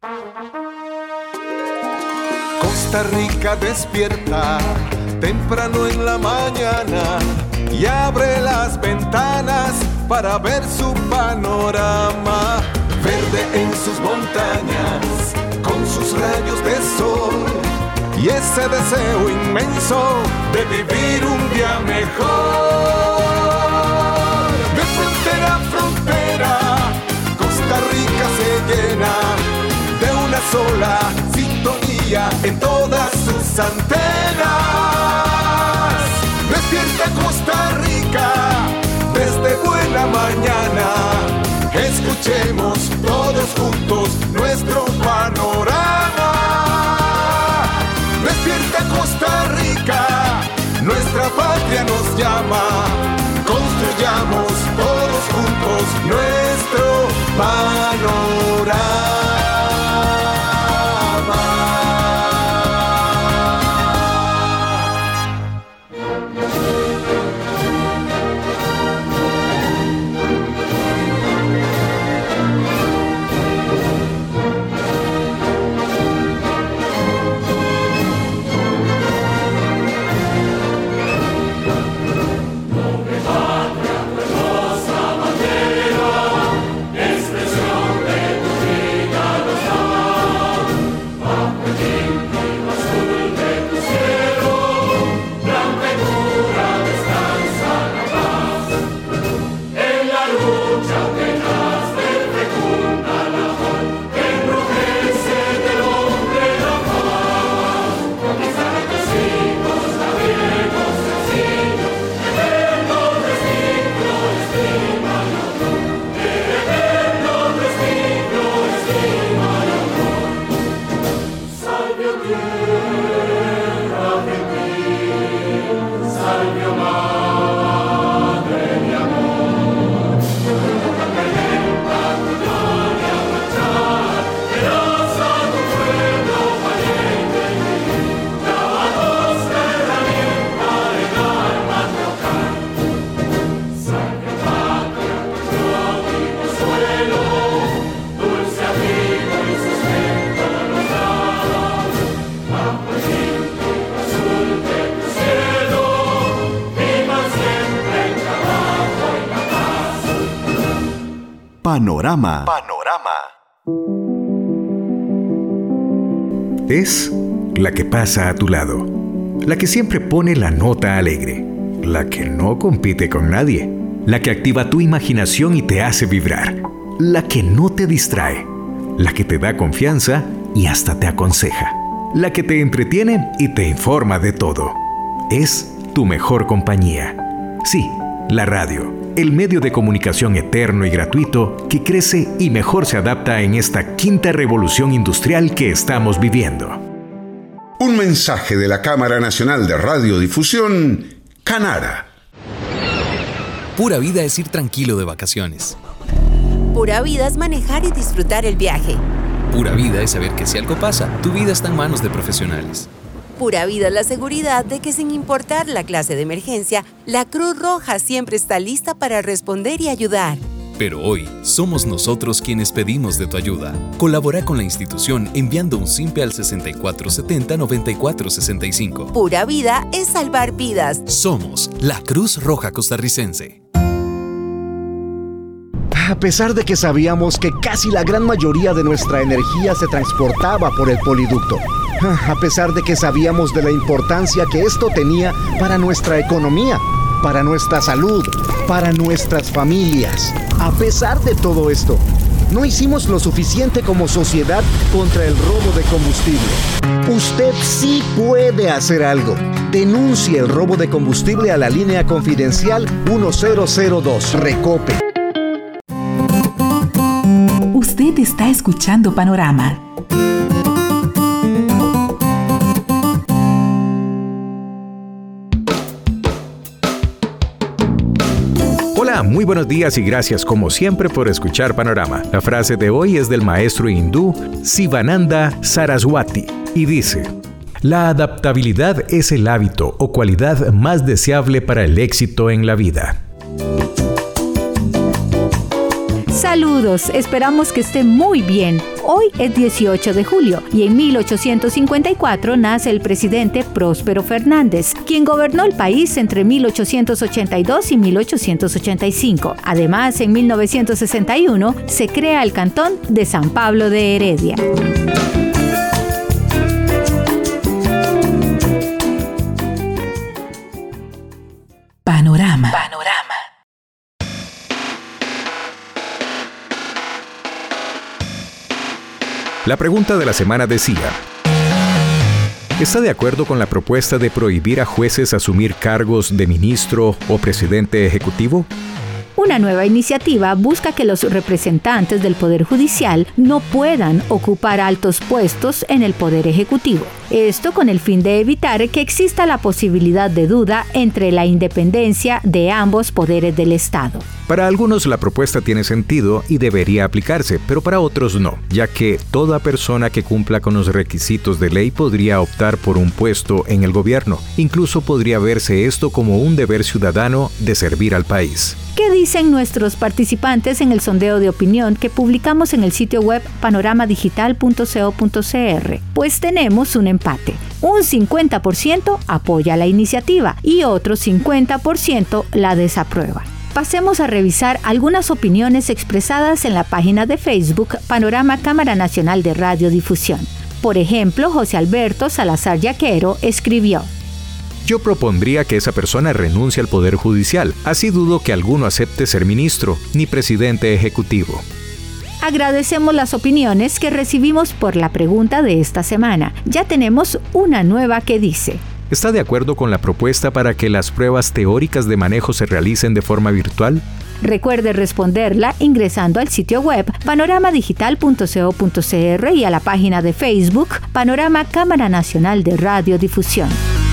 Costa Rica despierta temprano en la mañana y abre las ventanas para ver su panorama. Verde en sus montañas, con sus rayos de sol y ese deseo inmenso de vivir un día mejor. De frontera a frontera, Costa Rica se llena de una sola sintonía en todas sus antenas. Despierta Costa Rica desde buena mañana. Escuchemos todos juntos nuestro panorama. Despierta Costa Rica, nuestra patria nos llama. Construyamos todos juntos nuestro panorama. Panorama. Es la que pasa a tu lado, la que siempre pone la nota alegre, la que no compite con nadie, la que activa tu imaginación y te hace vibrar, la que no te distrae, la que te da confianza y hasta te aconseja, la que te entretiene y te informa de todo. Es tu mejor compañía. Sí, la radio. El medio de comunicación eterno y gratuito que crece y mejor se adapta en esta quinta revolución industrial que estamos viviendo. Un mensaje de la Cámara Nacional de Radiodifusión, Canara. Pura vida es ir tranquilo de vacaciones. Pura vida es manejar y disfrutar el viaje. Pura vida es saber que si algo pasa, tu vida está en manos de profesionales. Pura vida es la seguridad de que sin importar la clase de emergencia, la Cruz Roja siempre está lista para responder y ayudar. Pero hoy, somos nosotros quienes pedimos de tu ayuda. Colabora con la institución enviando un simpe al 6470-9465. Pura vida es salvar vidas. Somos la Cruz Roja Costarricense. A pesar de que sabíamos que casi la gran mayoría de nuestra energía se transportaba por el poliducto, a pesar de que sabíamos de la importancia que esto tenía para nuestra economía, para nuestra salud, para nuestras familias, a pesar de todo esto, no hicimos lo suficiente como sociedad contra el robo de combustible. Usted sí puede hacer algo. Denuncie el robo de combustible a la línea confidencial 1002 Recope. Usted está escuchando Panorama. Hola, muy buenos días y gracias como siempre por escuchar Panorama. La frase de hoy es del maestro hindú Sivananda Saraswati y dice: la adaptabilidad es el hábito o cualidad más deseable para el éxito en la vida. Saludos, esperamos que esté muy bien. Hoy es 18 de julio y en 1854 nace el presidente Próspero Fernández, quien gobernó el país entre 1882 y 1885. Además, en 1961 se crea el cantón de San Pablo de Heredia. Panorama. La pregunta de la semana decía: ¿está de acuerdo con la propuesta de prohibir a jueces asumir cargos de ministro o presidente ejecutivo? Una nueva iniciativa busca que los representantes del Poder Judicial no puedan ocupar altos puestos en el Poder Ejecutivo. Esto con el fin de evitar que exista la posibilidad de duda entre la independencia de ambos poderes del Estado. Para algunos la propuesta tiene sentido y debería aplicarse, pero para otros no, ya que toda persona que cumpla con los requisitos de ley podría optar por un puesto en el gobierno. Incluso podría verse esto como un deber ciudadano de servir al país. ¿Qué dicen nuestros participantes en el sondeo de opinión que publicamos en el sitio web panoramadigital.co.cr? Pues tenemos un empate. Un 50% apoya la iniciativa y otro 50% la desaprueba. Pasemos a revisar algunas opiniones expresadas en la página de Facebook Panorama Cámara Nacional de Radiodifusión. Por ejemplo, José Alberto Salazar Yaquero escribió: yo propondría que esa persona renuncie al Poder Judicial. Así dudo que alguno acepte ser ministro ni presidente ejecutivo. Agradecemos las opiniones que recibimos por la pregunta de esta semana. Ya tenemos una nueva que dice: ¿está de acuerdo con la propuesta para que las pruebas teóricas de manejo se realicen de forma virtual? Recuerde responderla ingresando al sitio web panoramadigital.co.cr y a la página de Facebook Panorama Cámara Nacional de Radiodifusión.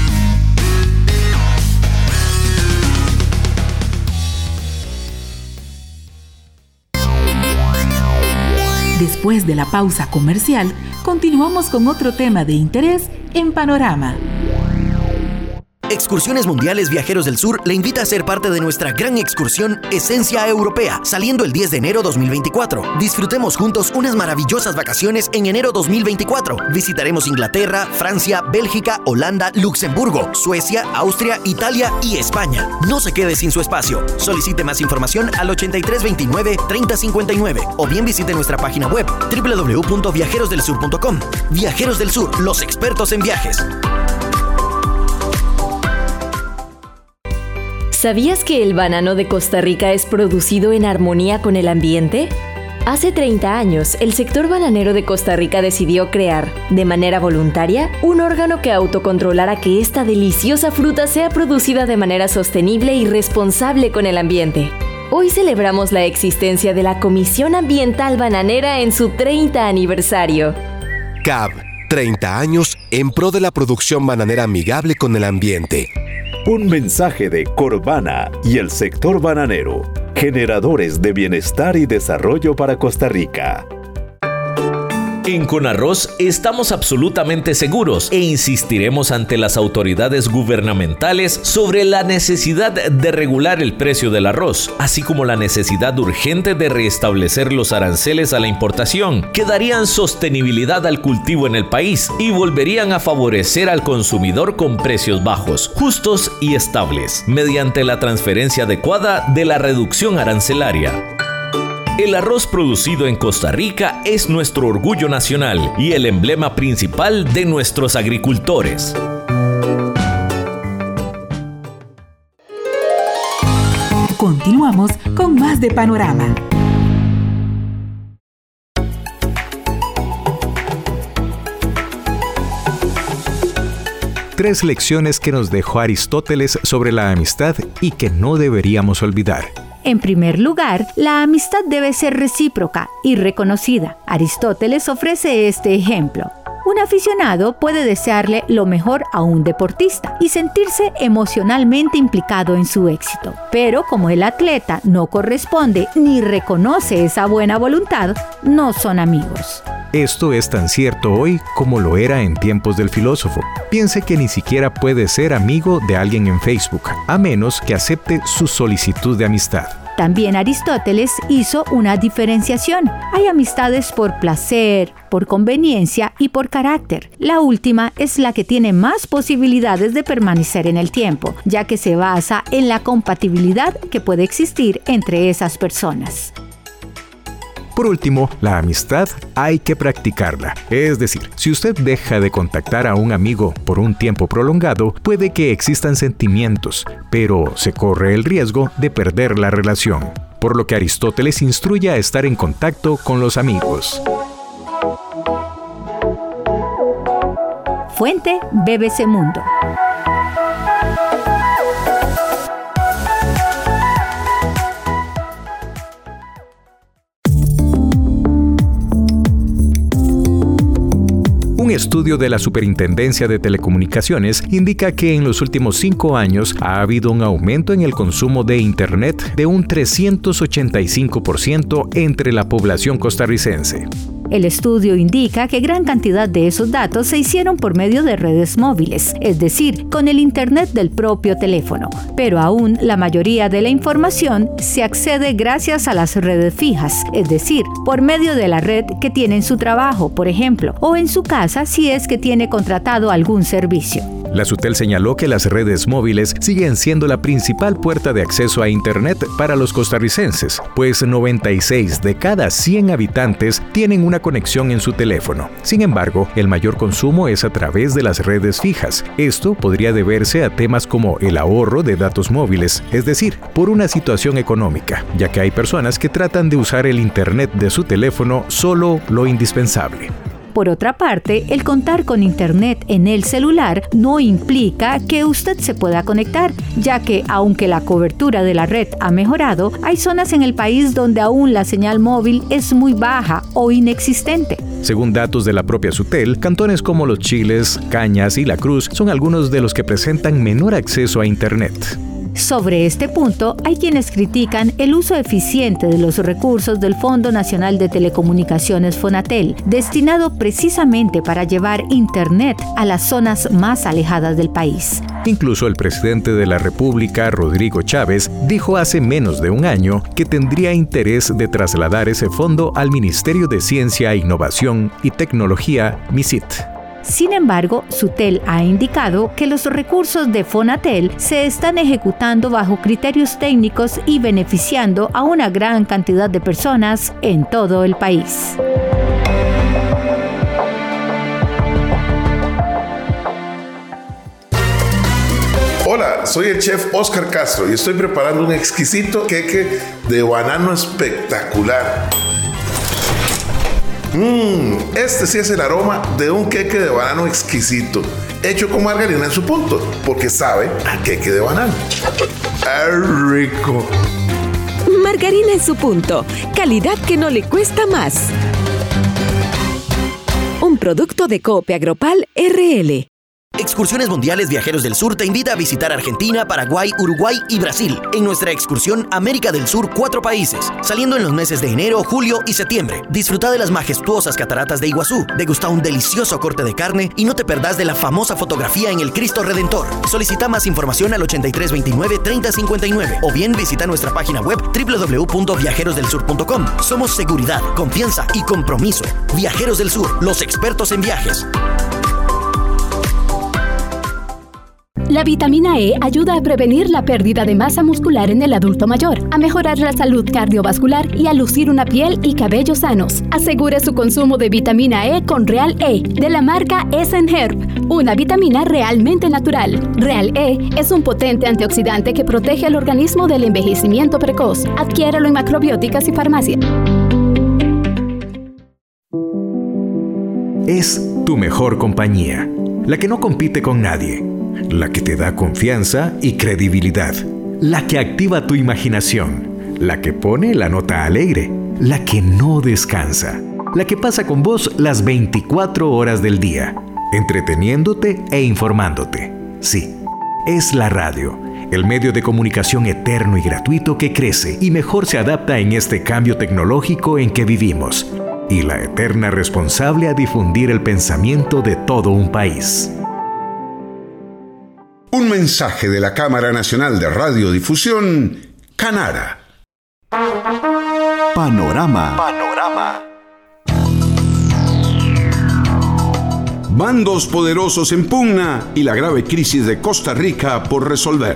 Después de la pausa comercial, continuamos con otro tema de interés en Panorama. Excursiones Mundiales Viajeros del Sur le invita a ser parte de nuestra gran excursión Esencia Europea, saliendo el 10 de enero 2024. Disfrutemos juntos unas maravillosas vacaciones en enero 2024. Visitaremos Inglaterra, Francia, Bélgica, Holanda, Luxemburgo, Suecia, Austria, Italia y España. No se quede sin su espacio. Solicite más información al 8329-3059 o bien visite nuestra página web www.viajerosdelsur.com. Viajeros del Sur, los expertos en viajes. ¿Sabías que el banano de Costa Rica es producido en armonía con el ambiente? Hace 30 años, el sector bananero de Costa Rica decidió crear, de manera voluntaria, un órgano que autocontrolara que esta deliciosa fruta sea producida de manera sostenible y responsable con el ambiente. Hoy celebramos la existencia de la Comisión Ambiental Bananera en su 30 aniversario. CAB, 30 años en pro de la producción bananera amigable con el ambiente. Un mensaje de Corvana y el sector bananero, generadores de bienestar y desarrollo para Costa Rica. En Conarroz estamos absolutamente seguros e insistiremos ante las autoridades gubernamentales sobre la necesidad de regular el precio del arroz, así como la necesidad urgente de restablecer los aranceles a la importación, que darían sostenibilidad al cultivo en el país y volverían a favorecer al consumidor con precios bajos, justos y estables, mediante la transferencia adecuada de la reducción arancelaria. El arroz producido en Costa Rica es nuestro orgullo nacional y el emblema principal de nuestros agricultores. Continuamos con más de Panorama. Tres lecciones que nos dejó Aristóteles sobre la amistad y que no deberíamos olvidar. En primer lugar, la amistad debe ser recíproca y reconocida. Aristóteles ofrece este ejemplo. Un aficionado puede desearle lo mejor a un deportista y sentirse emocionalmente implicado en su éxito. Pero como el atleta no corresponde ni reconoce esa buena voluntad, no son amigos. Esto es tan cierto hoy como lo era en tiempos del filósofo. Piense que ni siquiera puede ser amigo de alguien en Facebook, a menos que acepte su solicitud de amistad. También Aristóteles hizo una diferenciación. Hay amistades por placer, por conveniencia y por carácter. La última es la que tiene más posibilidades de permanecer en el tiempo, ya que se basa en la compatibilidad que puede existir entre esas personas. Por último, la amistad hay que practicarla. Es decir, si usted deja de contactar a un amigo por un tiempo prolongado, puede que existan sentimientos, pero se corre el riesgo de perder la relación. Por lo que Aristóteles instruye a estar en contacto con los amigos. Fuente: BBC Mundo. Un estudio de la Superintendencia de Telecomunicaciones indica que en los últimos 5 años ha habido un aumento en el consumo de Internet de un 385% entre la población costarricense. El estudio indica que gran cantidad de esos datos se hicieron por medio de redes móviles, es decir, con el Internet del propio teléfono. Pero aún la mayoría de la información se accede gracias a las redes fijas, es decir, por medio de la red que tiene en su trabajo, por ejemplo, o en su casa si es que tiene contratado algún servicio. La SUTEL señaló que las redes móviles siguen siendo la principal puerta de acceso a Internet para los costarricenses, pues 96 de cada 100 habitantes tienen una conexión en su teléfono. Sin embargo, el mayor consumo es a través de las redes fijas. Esto podría deberse a temas como el ahorro de datos móviles, es decir, por una situación económica, ya que hay personas que tratan de usar el Internet de su teléfono solo lo indispensable. Por otra parte, el contar con Internet en el celular no implica que usted se pueda conectar, ya que aunque la cobertura de la red ha mejorado, hay zonas en el país donde aún la señal móvil es muy baja o inexistente. Según datos de la propia SUTEL, cantones como Los Chiles, Cañas y La Cruz son algunos de los que presentan menor acceso a Internet. Sobre este punto, hay quienes critican el uso eficiente de los recursos del Fondo Nacional de Telecomunicaciones Fonatel, destinado precisamente para llevar Internet a las zonas más alejadas del país. Incluso el presidente de la República, Rodrigo Chávez, dijo hace menos de un año que tendría interés de trasladar ese fondo al Ministerio de Ciencia, Innovación y Tecnología, MICIT. Sin embargo, SUTEL ha indicado que los recursos de Fonatel se están ejecutando bajo criterios técnicos y beneficiando a una gran cantidad de personas en todo el país. Hola, soy el chef Oscar Castro y estoy preparando un exquisito queque de banano espectacular. Este sí es el aroma de un queque de banano exquisito, hecho con margarina en su punto, porque sabe a queque de banano. ¡Ay, rico! Margarina en su punto, calidad que no le cuesta más. Un producto de Coop Agropal RL. Excursiones Mundiales Viajeros del Sur te invita a visitar Argentina, Paraguay, Uruguay y Brasil en nuestra excursión América del Sur 4 países, saliendo en los meses de enero, julio y septiembre. Disfruta de las majestuosas cataratas de Iguazú, degusta un delicioso corte de carne y no te perdás de la famosa fotografía en el Cristo Redentor. Solicita más información al 8329-3059 o bien visita nuestra página web www.viajerosdelsur.com. Somos seguridad, confianza y compromiso. Viajeros del Sur, los expertos en viajes. La vitamina E ayuda a prevenir la pérdida de masa muscular en el adulto mayor, a mejorar la salud cardiovascular y a lucir una piel y cabello sanos. Asegure su consumo de vitamina E con Real E, de la marca Essenherb, una vitamina realmente natural. Real E es un potente antioxidante que protege al organismo del envejecimiento precoz. Adquiéralo en macrobióticas y farmacias. Es tu mejor compañía, la que no compite con nadie, la que te da confianza y credibilidad, la que activa tu imaginación, la que pone la nota alegre, la que no descansa, la que pasa con vos las 24 horas del día, entreteniéndote e informándote. Sí, es la radio, el medio de comunicación eterno y gratuito que crece y mejor se adapta en este cambio tecnológico en que vivimos, y la eterna responsable a difundir el pensamiento de todo un país. Un mensaje de la Cámara Nacional de Radiodifusión, Canara. Panorama. Bandos poderosos en pugna y la grave crisis de Costa Rica por resolver.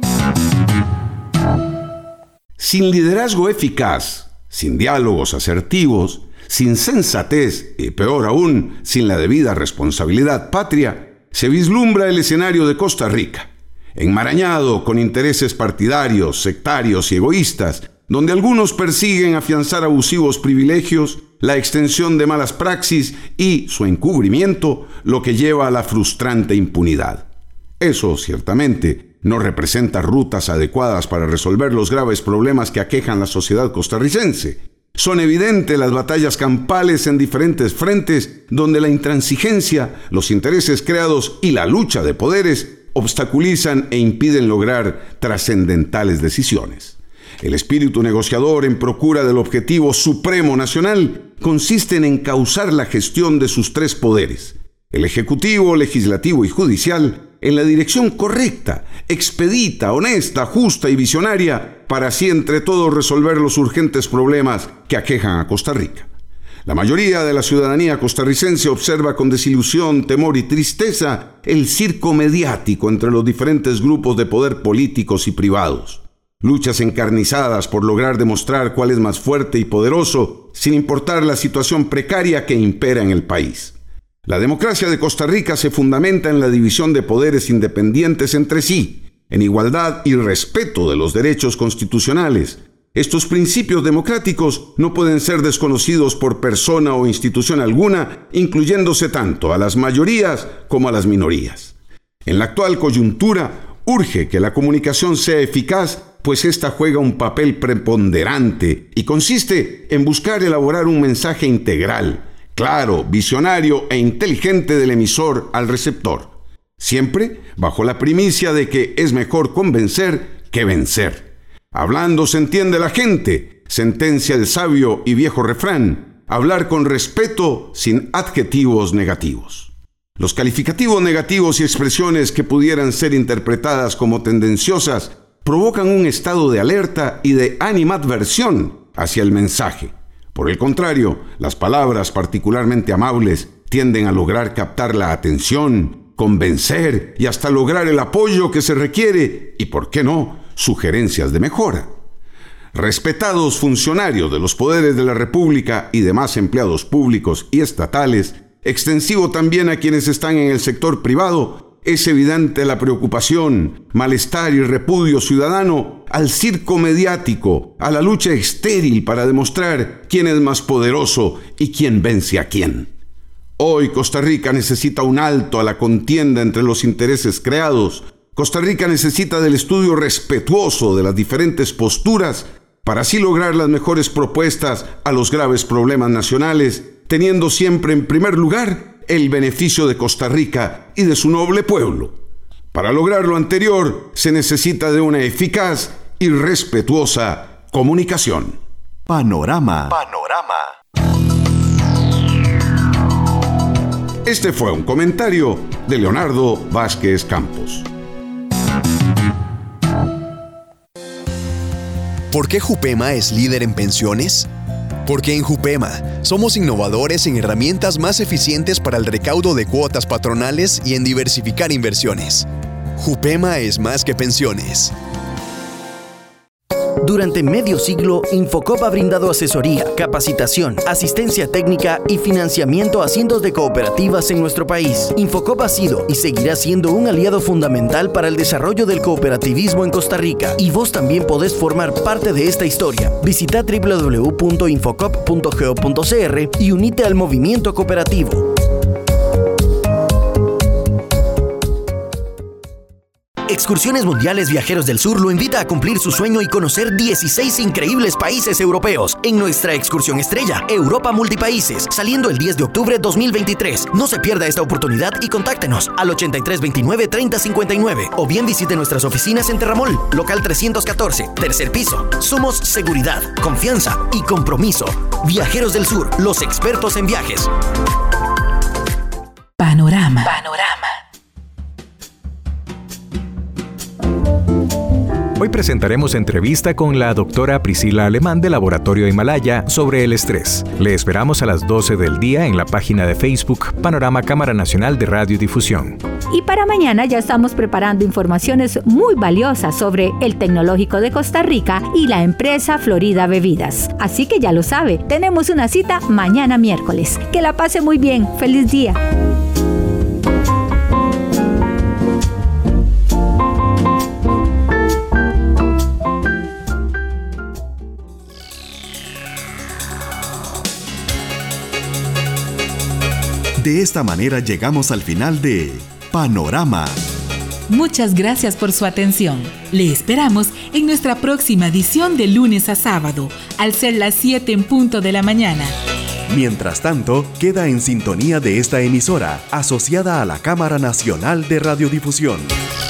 Sin liderazgo eficaz, sin diálogos asertivos, sin sensatez y peor aún, sin la debida responsabilidad patria, se vislumbra el escenario de Costa Rica, enmarañado con intereses partidarios, sectarios y egoístas, donde algunos persiguen afianzar abusivos privilegios, la extensión de malas praxis y su encubrimiento, lo que lleva a la frustrante impunidad. Eso, ciertamente, no representa rutas adecuadas para resolver los graves problemas que aquejan la sociedad costarricense. Son evidentes las batallas campales en diferentes frentes, donde la intransigencia, los intereses creados y la lucha de poderes obstaculizan e impiden lograr trascendentales decisiones. El espíritu negociador en procura del objetivo supremo nacional consiste en encauzar la gestión de sus tres poderes, el ejecutivo, legislativo y judicial, en la dirección correcta, expedita, honesta, justa y visionaria, para así entre todos resolver los urgentes problemas que aquejan a Costa Rica. La mayoría de la ciudadanía costarricense observa con desilusión, temor y tristeza el circo mediático entre los diferentes grupos de poder políticos y privados. Luchas encarnizadas por lograr demostrar cuál es más fuerte y poderoso, sin importar la situación precaria que impera en el país. La democracia de Costa Rica se fundamenta en la división de poderes independientes entre sí, en igualdad y respeto de los derechos constitucionales. Estos principios democráticos no pueden ser desconocidos por persona o institución alguna, incluyéndose tanto a las mayorías como a las minorías. En la actual coyuntura, urge que la comunicación sea eficaz, pues ésta juega un papel preponderante y consiste en buscar elaborar un mensaje integral, claro, visionario e inteligente del emisor al receptor, siempre bajo la primicia de que es mejor convencer que vencer. Hablando se entiende la gente, sentencia el sabio y viejo refrán, hablar con respeto sin adjetivos negativos. Los calificativos negativos y expresiones que pudieran ser interpretadas como tendenciosas provocan un estado de alerta y de animadversión hacia el mensaje. Por el contrario, las palabras particularmente amables tienden a lograr captar la atención, convencer y hasta lograr el apoyo que se requiere y, ¿por qué no?, sugerencias de mejora. Respetados funcionarios de los poderes de la República y demás empleados públicos y estatales, extensivo también a quienes están en el sector privado, es evidente la preocupación, malestar y repudio ciudadano al circo mediático, a la lucha estéril para demostrar quién es más poderoso y quién vence a quién. Hoy Costa Rica necesita un alto a la contienda entre los intereses creados. Costa Rica necesita del estudio respetuoso de las diferentes posturas para así lograr las mejores propuestas a los graves problemas nacionales, teniendo siempre en primer lugar el beneficio de Costa Rica y de su noble pueblo. Para lograr lo anterior, se necesita de una eficaz y respetuosa comunicación. Panorama. Este fue un comentario de Leonardo Vázquez Campos. ¿Por qué Jupema es líder en pensiones? Porque en Jupema somos innovadores en herramientas más eficientes para el recaudo de cuotas patronales y en diversificar inversiones. Jupema es más que pensiones. Durante medio siglo, Infocop ha brindado asesoría, capacitación, asistencia técnica y financiamiento a cientos de cooperativas en nuestro país. Infocop ha sido y seguirá siendo un aliado fundamental para el desarrollo del cooperativismo en Costa Rica. Y vos también podés formar parte de esta historia. Visita www.infocop.go.cr y unite al movimiento cooperativo. Excursiones Mundiales Viajeros del Sur lo invita a cumplir su sueño y conocer 16 increíbles países europeos en nuestra excursión estrella, Europa Multipaíses, saliendo el 10 de octubre 2023. No se pierda esta oportunidad y contáctenos al 8329-3059 o bien visite nuestras oficinas en Terramol, local 314, tercer piso. Somos seguridad, confianza y compromiso. Viajeros del Sur, los expertos en viajes. Panorama. Hoy presentaremos entrevista con la doctora Priscila Alemán del Laboratorio Himalaya sobre el estrés. Le esperamos a las 12 del día en la página de Facebook Panorama Cámara Nacional de Radiodifusión. Y para mañana ya estamos preparando informaciones muy valiosas sobre el Tecnológico de Costa Rica y la empresa Florida Bebidas. Así que ya lo sabe, tenemos una cita mañana miércoles. Que la pase muy bien. ¡Feliz día! De esta manera llegamos al final de Panorama. Muchas gracias por su atención. Le esperamos en nuestra próxima edición de lunes a sábado, al ser las 7 en punto de la mañana. Mientras tanto, queda en sintonía de esta emisora, asociada a la Cámara Nacional de Radiodifusión.